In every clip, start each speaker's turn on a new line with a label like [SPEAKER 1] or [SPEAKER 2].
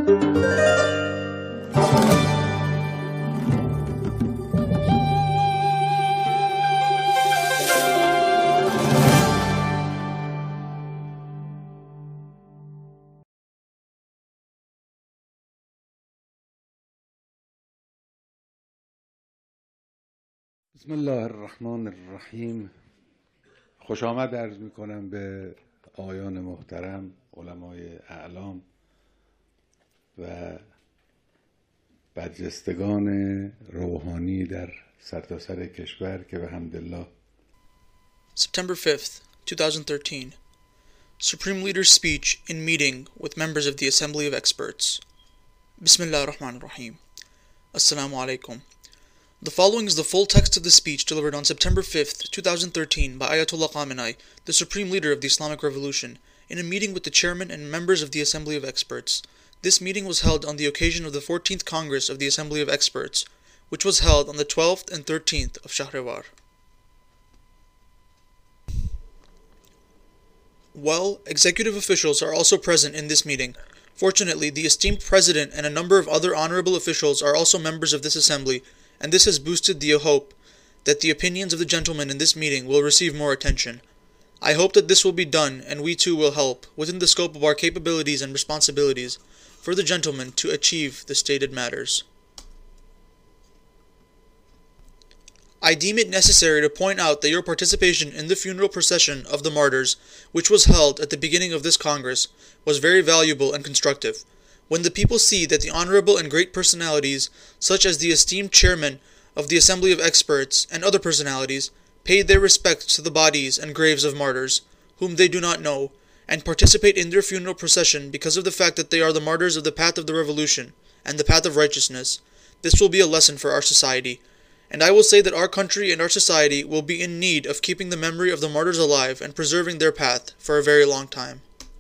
[SPEAKER 1] بسم الله الرحمن الرحیم. خوش آمد عرض می کنم به آقایان محترم، علمای اعلام و برجستگان روحانی در سرتاسر کشور که به حمدالله.
[SPEAKER 2] September 5th, 2013. Supreme Leader's speech in meeting with members of the Assembly of Experts. Bismillah ar-Rahman ar-Rahim. Assalamu alaikum. The following is the full text of the speech delivered on September 5th, 2013 by Ayatollah Khamenei, the Supreme Leader of the Islamic Revolution, in a meeting with the chairman and members of the Assembly of Experts. This meeting was held on the occasion of the 14th Congress of the Assembly of Experts, which was held on the 12th and 13th of Shahrivar. Well, executive officials are also present in this meeting. Fortunately, the esteemed President and a number of other honorable officials are also members of this assembly, and this has boosted the hope that the opinions of the gentlemen in this meeting will receive more attention. I hope that this will be done, and we too will help, within the scope of our capabilities and responsibilities, for the gentlemen to achieve the stated matters. I deem it necessary to point out that your participation in the funeral procession of the martyrs, which was held at the beginning of this Congress, was very valuable and constructive. When the people see that the honorable and great personalities, such as the esteemed chairman of the Assembly of Experts and other personalities, paid their respects to the bodies and graves of martyrs, whom they do not know, and participate in their funeral procession because of the fact that they are the martyrs of the path of the revolution and the path of righteousness, this will be a lesson for our society. And I will say that our country and our society will be in need of keeping the memory of the martyrs alive and preserving their path for a very long time.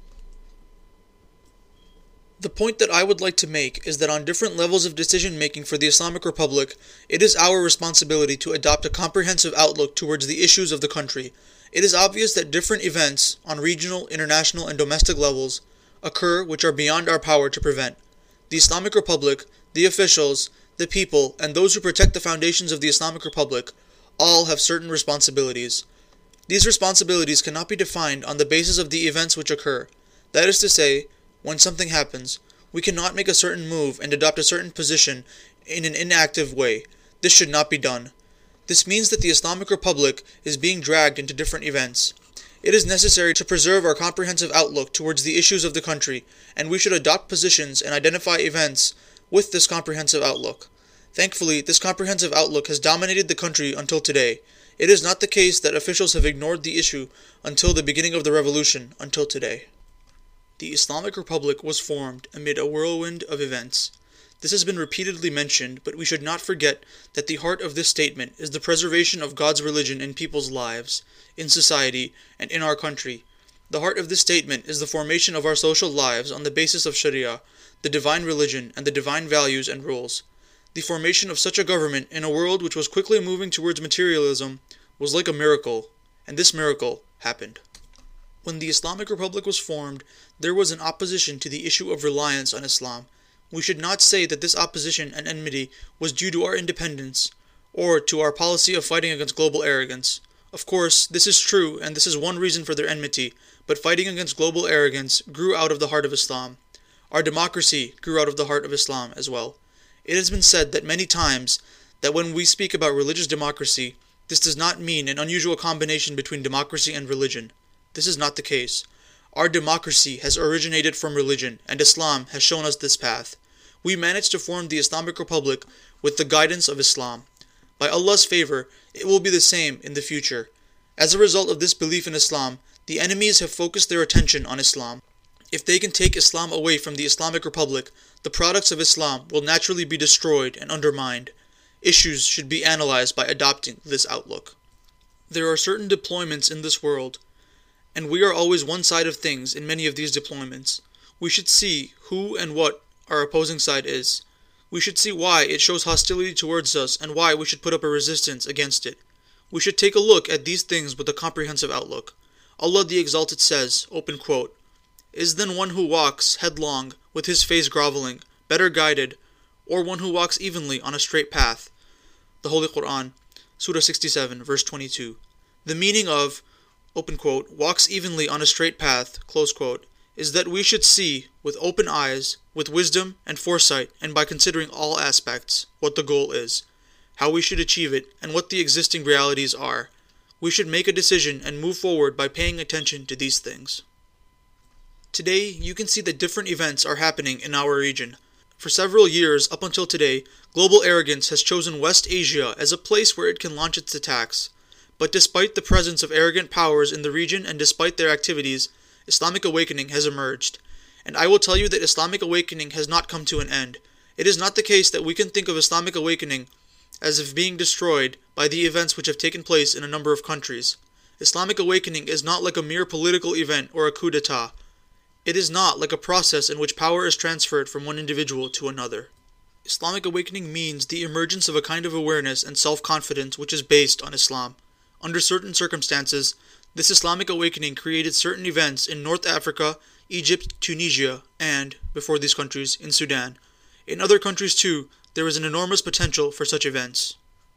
[SPEAKER 2] The point that I would like to make is that on different levels of decision-making for the Islamic Republic, it is our responsibility to adopt a comprehensive outlook towards the issues of the country. It is obvious that different events on regional, international, and domestic levels occur which are beyond our power to prevent. The Islamic Republic, the officials, the people, and those who protect the foundations of the Islamic Republic all have certain responsibilities. These responsibilities cannot be defined on the basis of the events which occur. That is to say, when something happens, we cannot make a certain move and adopt a certain position in an inactive way. This should not be done. This means that the Islamic Republic is being dragged into different events. It is necessary to preserve our comprehensive outlook towards the issues of the country, and we should adopt positions and identify events with this comprehensive outlook. Thankfully, this comprehensive outlook has dominated the country until today. It is not the case that officials have ignored the issue until the beginning of the revolution, until today. The Islamic Republic was formed amid a whirlwind of events. This has been repeatedly mentioned, but we should not forget that the heart of this statement is the preservation of God's religion in people's lives, in society, and in our country. The heart of this statement is the formation of our social lives on the basis of Sharia, the divine religion, and the divine values and rules. The formation of such a government in a world which was quickly moving towards materialism was like a miracle, and this miracle happened. When the Islamic Republic was formed, there was an opposition to the issue of reliance on Islam. We should not say that this opposition and enmity was due to our independence, or to our policy of fighting against global arrogance. Of course, this is true, and this is one reason for their enmity, but fighting against global arrogance grew out of the heart of Islam. Our democracy grew out of the heart of Islam as well. It has been said that many times that when we speak about religious democracy, this does not mean an unusual combination between democracy and religion. This is not the case. Our democracy has originated from religion, and Islam has shown us this path. We managed to form the Islamic Republic with the guidance of Islam. By Allah's favor, it will be the same in the future. As a result of this belief in Islam, the enemies have focused their attention on Islam. If they can take Islam away from the Islamic Republic, the products of Islam will naturally be destroyed and undermined. Issues should be analyzed by adopting this outlook. There are certain deployments in this world, and we are always one side of things in many of these deployments. We should see who and what our opposing side is. We should see why it shows hostility towards us and why we should put up a resistance against it. We should take a look at these things with a comprehensive outlook. Allah the Exalted says, open quote, is than one who walks headlong, with his face groveling, better guided, or one who walks evenly on a straight path. The Holy Quran, Surah 67, verse 22. The meaning of, open quote, walks evenly on a straight path, close quote, is that we should see, with open eyes, with wisdom and foresight, and by considering all aspects, what the goal is, how we should achieve it, and what the existing realities are. We should make a decision and move forward by paying attention to these things. Today, you can see that different events are happening in our region. For several years, up until today, global arrogance has chosen West Asia as a place where it can launch its attacks. But despite the presence of arrogant powers in the region and despite their activities, Islamic awakening has emerged. And I will tell you that Islamic awakening has not come to an end. It is not the case that we can think of Islamic awakening as if being destroyed by the events which have taken place in a number of countries. Islamic awakening is not like a mere political event or a coup d'etat. It is not like a process in which power is transferred from one individual to another. Islamic awakening means the emergence of a kind of awareness and self-confidence which is based on Islam. Under certain circumstances, this Islamic awakening created certain events in North Africa, Egypt, Tunisia, and, before these countries, in Sudan. In other countries too, there is an enormous potential for such events.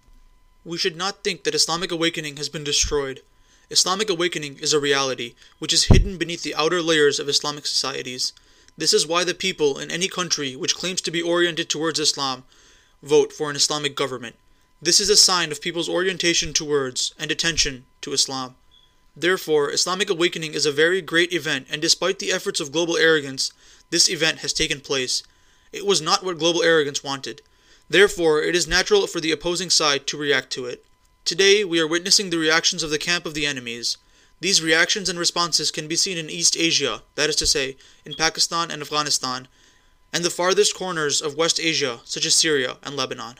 [SPEAKER 2] We should not think that Islamic awakening has been destroyed. Islamic awakening is a reality, which is hidden beneath the outer layers of Islamic societies. This is why the people in any country which claims to be oriented towards Islam vote for an Islamic government. This is a sign of people's orientation towards and attention to Islam. Therefore, Islamic awakening is a very great event, and despite the efforts of global arrogance, this event has taken place. It was not what global arrogance wanted. Therefore, it is natural for the opposing side to react to it. Today, we are witnessing the reactions of the camp of the enemies. These reactions and responses can be seen in East Asia, that is to say, in Pakistan and Afghanistan, and the farthest corners of West Asia, such as Syria and Lebanon.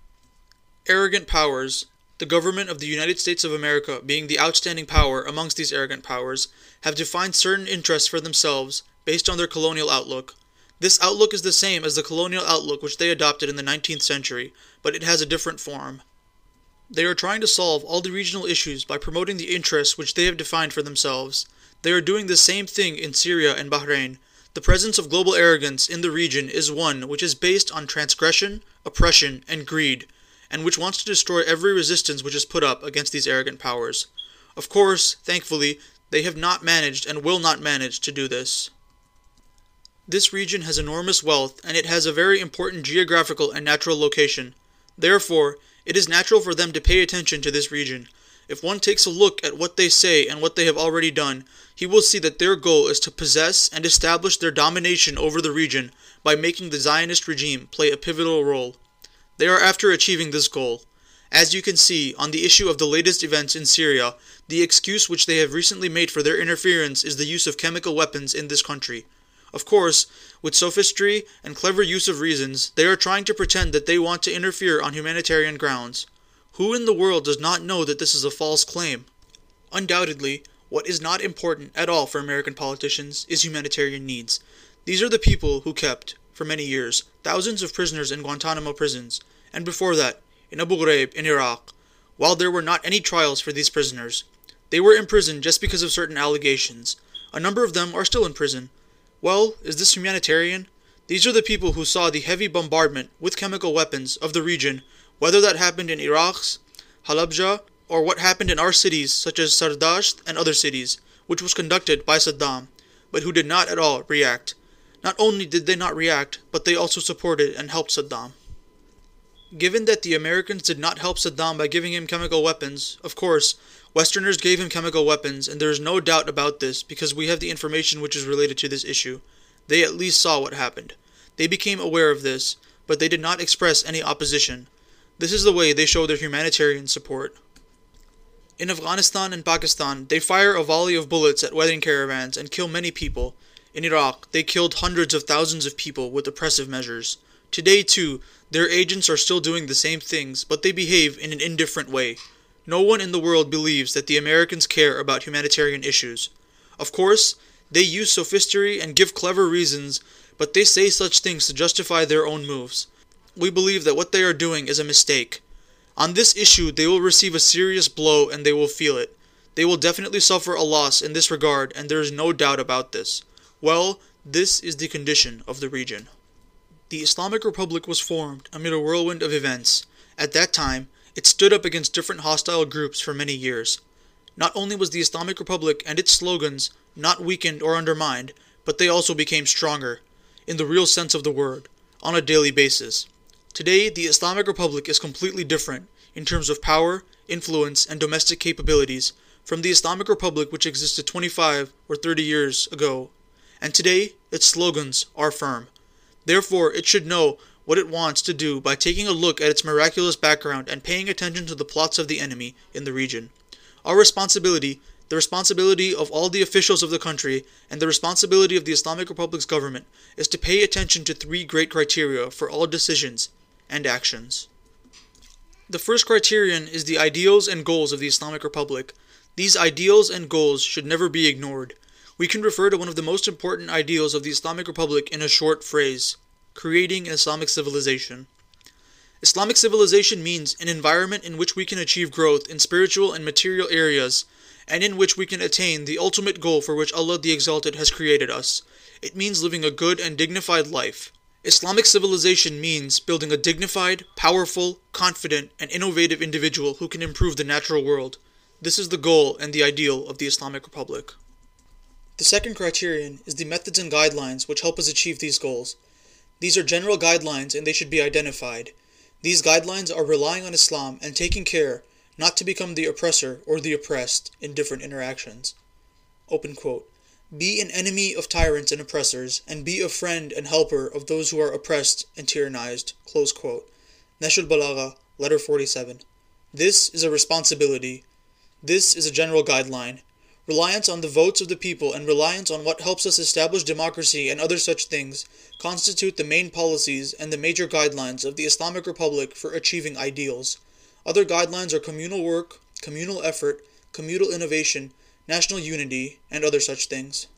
[SPEAKER 2] Arrogant powers, the government of the United States of America being the outstanding power amongst these arrogant powers, have defined certain interests for themselves based on their colonial outlook. This outlook is the same as the colonial outlook which they adopted in the 19th century, but it has a different form. They are trying to solve all the regional issues by promoting the interests which they have defined for themselves. They are doing the same thing in Syria and Bahrain. The presence of global arrogance in the region is one which is based on transgression, oppression, and greed, and which wants to destroy every resistance which is put up against these arrogant powers. Of course, thankfully, they have not managed and will not manage to do this. This region has enormous wealth, and it has a very important geographical and natural location. Therefore, it is natural for them to pay attention to this region. If one takes a look at what they say and what they have already done, he will see that their goal is to possess and establish their domination over the region by making the Zionist regime play a pivotal role. They are after achieving this goal. As you can see, on the issue of the latest events in Syria, the excuse which they have recently made for their interference is the use of chemical weapons in this country. Of course, with sophistry and clever use of reasons, they are trying to pretend that they want to interfere on humanitarian grounds. Who in the world does not know that this is a false claim? Undoubtedly, what is not important at all for American politicians is humanitarian needs. These are the people who kept, for many years, thousands of prisoners in Guantanamo prisons, and before that, in Abu Ghraib in Iraq, while there were not any trials for these prisoners. They were imprisoned just because of certain allegations. A number of them are still in prison. Well, is this humanitarian? These are the people who saw the heavy bombardment with chemical weapons of the region, whether that happened in Iraq's, Halabja, or what happened in our cities such as Sardasht and other cities, which was conducted by Saddam, but who did not at all react. Not only did they not react, but they also supported and helped Saddam. Given that the Americans did not help Saddam by giving him chemical weapons, of course, Westerners gave him chemical weapons, and there is no doubt about this because we have the information which is related to this issue. They at least saw what happened. They became aware of this, but they did not express any opposition. This is the way they show their humanitarian support. In Afghanistan and Pakistan, they fire a volley of bullets at wedding caravans and kill many people. In Iraq, they killed hundreds of thousands of people with oppressive measures. Today, too, their agents are still doing the same things, but they behave in an indifferent way. No one in the world believes that the Americans care about humanitarian issues. Of course, they use sophistry and give clever reasons, but they say such things to justify their own moves. We believe that what they are doing is a mistake. On this issue, they will receive a serious blow and they will feel it. They will definitely suffer a loss in this regard, and there is no doubt about this. Well, this is the condition of the region. The Islamic Republic was formed amid a whirlwind of events. At that time, it stood up against different hostile groups for many years. Not only was the Islamic Republic and its slogans not weakened or undermined, but they also became stronger, in the real sense of the word, on a daily basis. Today, the Islamic Republic is completely different in terms of power, influence, and domestic capabilities from the Islamic Republic which existed 25 or 30 years ago. And today, its slogans are firm. Therefore, it should know what it wants to do by taking a look at its miraculous background and paying attention to the plots of the enemy in the region. Our responsibility, the responsibility of all the officials of the country, and the responsibility of the Islamic Republic's government is to pay attention to three great criteria for all decisions and actions. The first criterion is the ideals and goals of the Islamic Republic. These ideals and goals should never be ignored. We can refer to one of the most important ideals of the Islamic Republic in a short phrase: creating an Islamic civilization. Islamic civilization means an environment in which we can achieve growth in spiritual and material areas, and in which we can attain the ultimate goal for which Allah the Exalted has created us. It means living a good and dignified life. Islamic civilization means building a dignified, powerful, confident, and innovative individual who can improve the natural world. This is the goal and the ideal of the Islamic Republic. The second criterion is the methods and guidelines which help us achieve these goals. These are general guidelines and they should be identified. These guidelines are relying on Islam and taking care not to become the oppressor or the oppressed in different interactions. Open quote. Be an enemy of tyrants and oppressors, and be a friend and helper of those who are oppressed and tyrannized. Close quote. Nahj al-Balagha, letter 47. This is a responsibility. This is a general guideline. Reliance on the votes of the people and reliance on what helps us establish democracy and other such things constitute the main policies and the major guidelines of the Islamic Republic for achieving ideals. Other guidelines are communal work, communal effort, communal innovation, national unity, and other such things.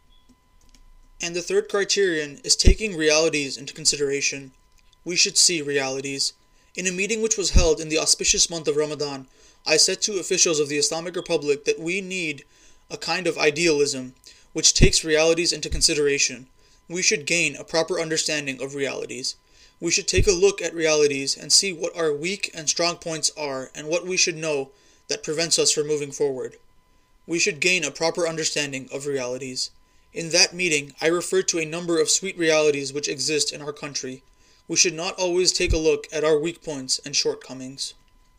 [SPEAKER 2] And the third criterion is taking realities into consideration. We should see realities. In a meeting which was held in the auspicious month of Ramadan, I said to officials of the Islamic Republic that we need a kind of idealism which takes realities into consideration. We should gain a proper understanding of realities. We should take a look at realities and see what our weak and strong points are and what we should know that prevents us from moving forward. We should gain a proper understanding of realities. In that meeting, I referred to a number of sweet realities which exist in our country. We should not always take a look at our weak points and shortcomings.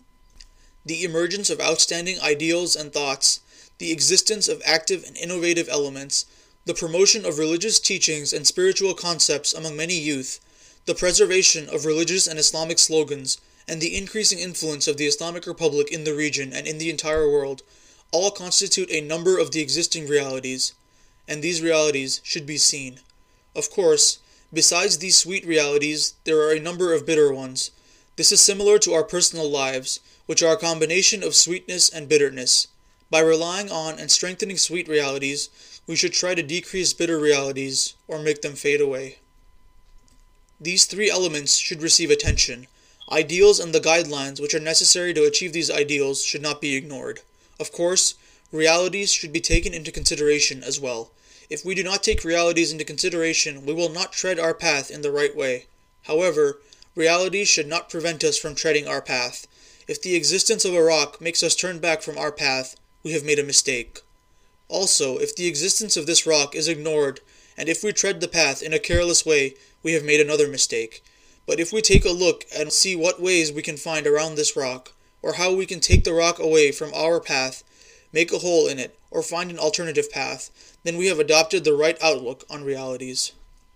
[SPEAKER 2] The emergence of outstanding ideals and thoughts, the existence of active and innovative elements, the promotion of religious teachings and spiritual concepts among many youth, the preservation of religious and Islamic slogans, and the increasing influence of the Islamic Republic in the region and in the entire world, all constitute a number of the existing realities, and these realities should be seen. Of course, besides these sweet realities, there are a number of bitter ones. This is similar to our personal lives, which are a combination of sweetness and bitterness. By relying on and strengthening sweet realities, we should try to decrease bitter realities or make them fade away. These three elements should receive attention. Ideals and the guidelines which are necessary to achieve these ideals should not be ignored. Of course, realities should be taken into consideration as well. If we do not take realities into consideration, we will not tread our path in the right way. However, realities should not prevent us from treading our path. If the existence of a rock makes us turn back from our path, we have made a mistake. Also, if the existence of this rock is ignored, and if we tread the path in a careless way, we have made another mistake. But if we take a look and see what ways we can find around this rock, or how we can take the rock away from our path, make a hole in it, or find an alternative path, then we have adopted the right outlook on realities.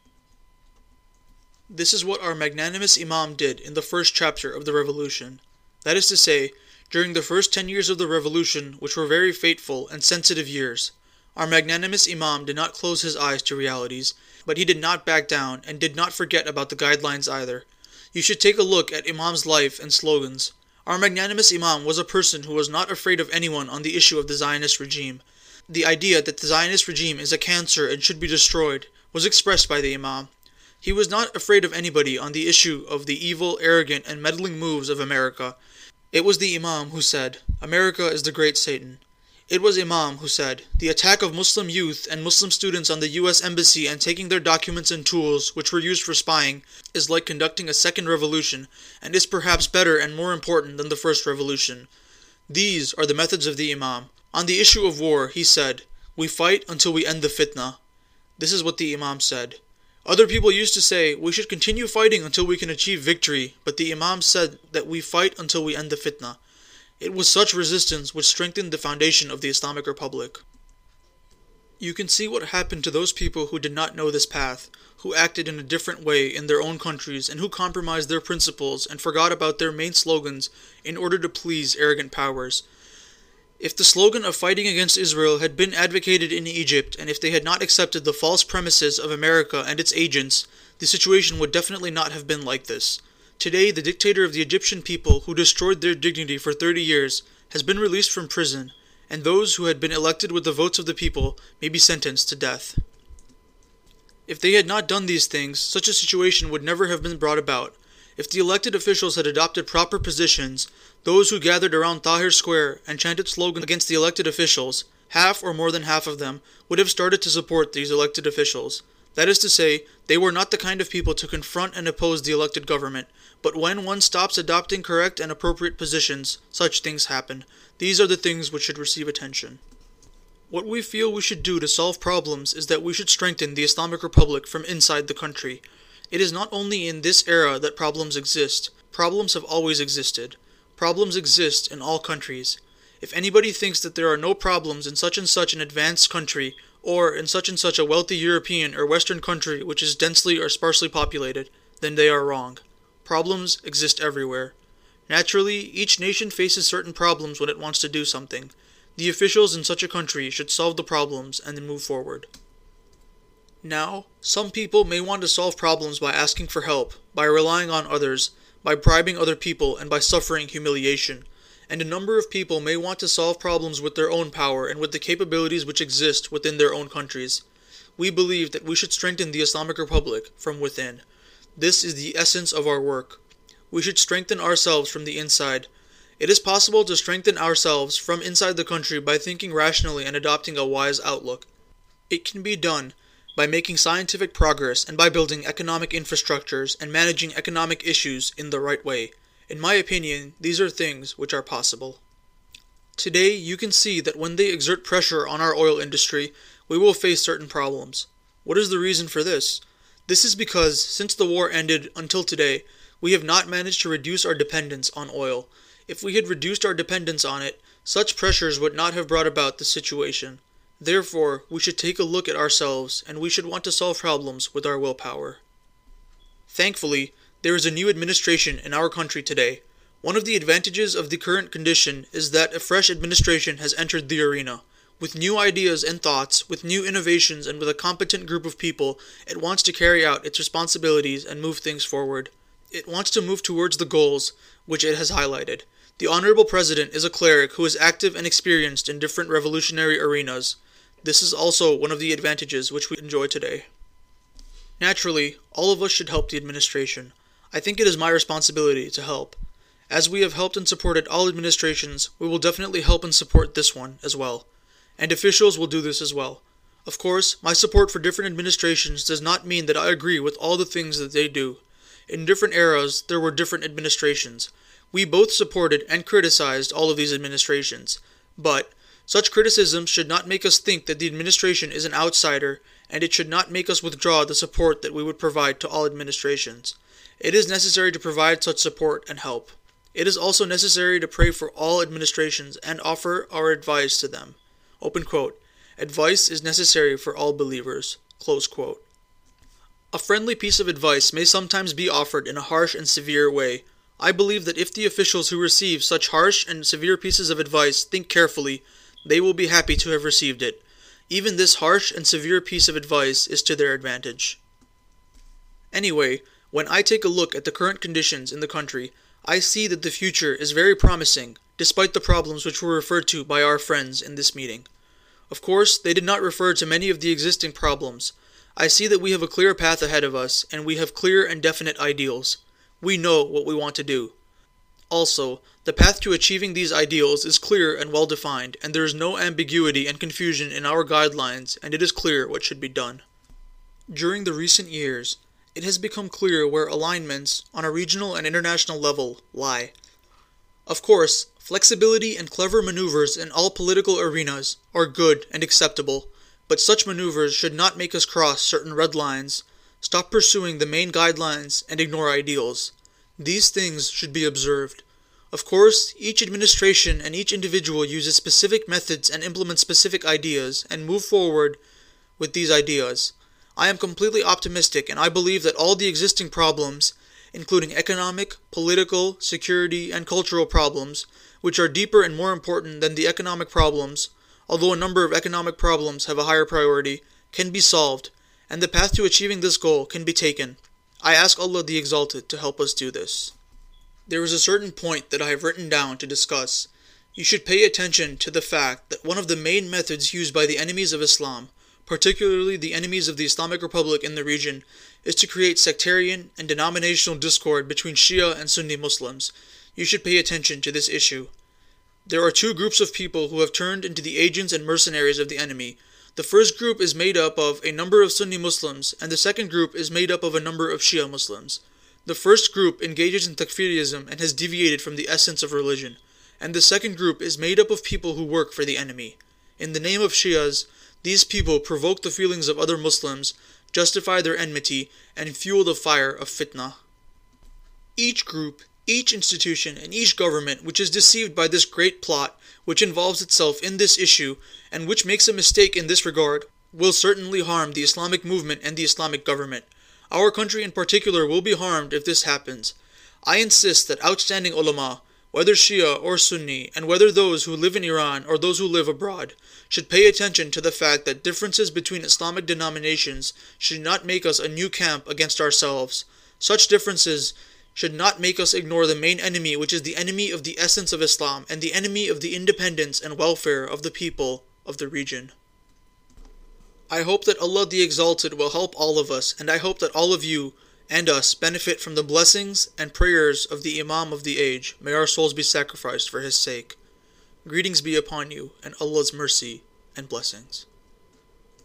[SPEAKER 2] This is what our magnanimous Imam did in the first chapter of the revolution. That is to say, during the first 10 years of the revolution, which were very fateful and sensitive years, our magnanimous Imam did not close his eyes to realities, but he did not back down and did not forget about the guidelines either. You should take a look at Imam's life and slogans. Our magnanimous Imam was a person who was not afraid of anyone on the issue of the Zionist regime. The idea that the Zionist regime is a cancer and should be destroyed was expressed by the Imam. He was not afraid of anybody on the issue of the evil, arrogant, and meddling moves of America. It was the Imam who said, "America is the great Satan." It was Imam who said, "The attack of Muslim youth and Muslim students on the U.S. Embassy and taking their documents and tools, which were used for spying, is like conducting a second revolution, and is perhaps better and more important than the first revolution." These are the methods of the Imam. On the issue of war, he said, "We fight until we end the fitna." This is what the Imam said. Other people used to say, "We should continue fighting until we can achieve victory," but the Imam said that we fight until we end the fitna. It was such resistance which strengthened the foundation of the Islamic Republic. You can see what happened to those people who did not know this path, who acted in a different way in their own countries, and who compromised their principles and forgot about their main slogans in order to please arrogant powers. If the slogan of fighting against Israel had been advocated in Egypt, and if they had not accepted the false premises of America and its agents, the situation would definitely not have been like this. Today, the dictator of the Egyptian people, who destroyed their dignity for 30 years, has been released from prison, and those who had been elected with the votes of the people may be sentenced to death. If they had not done these things, such a situation would never have been brought about. If the elected officials had adopted proper positions, those who gathered around Tahrir Square and chanted slogans against the elected officials, half or more than half of them would have started to support these elected officials. That is to say, they were not the kind of people to confront and oppose the elected government, but when one stops adopting correct and appropriate positions, such things happen. These are the things which should receive attention. What we feel we should do to solve problems is that we should strengthen the Islamic Republic from inside the country. It is not only in this era that problems exist. Problems have always existed. Problems exist in all countries. If anybody thinks that there are no problems in such and such an advanced country, or in such and such a wealthy European or Western country which is densely or sparsely populated, then they are wrong. Problems exist everywhere. Naturally, each nation faces certain problems when it wants to do something. The officials in such a country should solve the problems and then move forward. Now, some people may want to solve problems by asking for help, by relying on others, by bribing other people, and by suffering humiliation. And a number of people may want to solve problems with their own power and with the capabilities which exist within their own countries. We believe that we should strengthen the Islamic Republic from within. This is the essence of our work. We should strengthen ourselves from the inside. It is possible to strengthen ourselves from inside the country by thinking rationally and adopting a wise outlook. It can be done by making scientific progress and by building economic infrastructures and managing economic issues in the right way. In my opinion, these are things which are possible. Today, you can see that when they exert pressure on our oil industry, we will face certain problems. What is the reason for this? This is because, since the war ended until today, we have not managed to reduce our dependence on oil. If we had reduced our dependence on it, such pressures would not have brought about the situation. Therefore, we should take a look at ourselves, and we should want to solve problems with our willpower. Thankfully, there is a new administration in our country today. One of the advantages of the current condition is that a fresh administration has entered the arena. With new ideas and thoughts, with new innovations, and with a competent group of people, it wants to carry out its responsibilities and move things forward. It wants to move towards the goals which it has highlighted. The Honorable President is a cleric who is active and experienced in different revolutionary arenas. This is also one of the advantages which we enjoy today. Naturally, all of us should help the administration. I think it is my responsibility to help. As we have helped and supported all administrations, we will definitely help and support this one as well. And officials will do this as well. Of course, my support for different administrations does not mean that I agree with all the things that they do. In different eras, there were different administrations. We both supported and criticized all of these administrations. But such criticisms should not make us think that the administration is an outsider, and it should not make us withdraw the support that we would provide to all administrations. It is necessary to provide such support and help. It is also necessary to pray for all administrations and offer our advice to them. Open quote. Advice is necessary for all believers. Close quote. A friendly piece of advice may sometimes be offered in a harsh and severe way. I believe that if the officials who receive such harsh and severe pieces of advice think carefully, they will be happy to have received it. Even this harsh and severe piece of advice is to their advantage. Anyway, when I take a look at the current conditions in the country, I see that the future is very promising, despite the problems which were referred to by our friends in this meeting. Of course, they did not refer to many of the existing problems. I see that we have a clear path ahead of us, and we have clear and definite ideals. We know what we want to do. Also, the path to achieving these ideals is clear and well defined, and there is no ambiguity and confusion in our guidelines, and it is clear what should be done. During the recent years, it has become clear where alignments on a regional and international level lie. Of course, flexibility and clever maneuvers in all political arenas are good and acceptable, but such maneuvers should not make us cross certain red lines, stop pursuing the main guidelines, and ignore ideals. These things should be observed. Of course, each administration and each individual uses specific methods and implements specific ideas and move forward with these ideas. I am completely optimistic, and I believe that all the existing problems, including economic, political, security, and cultural problems, which are deeper and more important than the economic problems, although a number of economic problems have a higher priority, can be solved, and the path to achieving this goal can be taken. I ask Allah the Exalted to help us do this. There is a certain point that I have written down to discuss. You should pay attention to the fact that one of the main methods used by the enemies of Islam, particularly the enemies of the Islamic Republic in the region, is to create sectarian and denominational discord between Shia and Sunni Muslims. You should pay attention to this issue. There are two groups of people who have turned into the agents and mercenaries of the enemy. The first group is made up of a number of Sunni Muslims, and the second group is made up of a number of Shia Muslims. The first group engages in takfirism and has deviated from the essence of religion, and the second group is made up of people who work for the enemy. In the name of Shias, these people provoke the feelings of other Muslims, justify their enmity, and fuel the fire of fitna. Each group, each institution, and each government which is deceived by this great plot, which involves itself in this issue, and which makes a mistake in this regard, will certainly harm the Islamic movement and the Islamic government. Our country in particular will be harmed if this happens. I insist that outstanding ulama, whether Shia or Sunni, and whether those who live in Iran or those who live abroad, should pay attention to the fact that differences between Islamic denominations should not make us a new camp against ourselves. Such differences should not make us ignore the main enemy, which is the enemy of the essence of Islam and the enemy of the independence and welfare of the people of the region. I hope that Allah the Exalted will help all of us, and I hope that all of you and us benefit from the blessings and prayers of the Imam of the age. May our souls be sacrificed for his sake. Greetings be upon you, and Allah's mercy and blessings.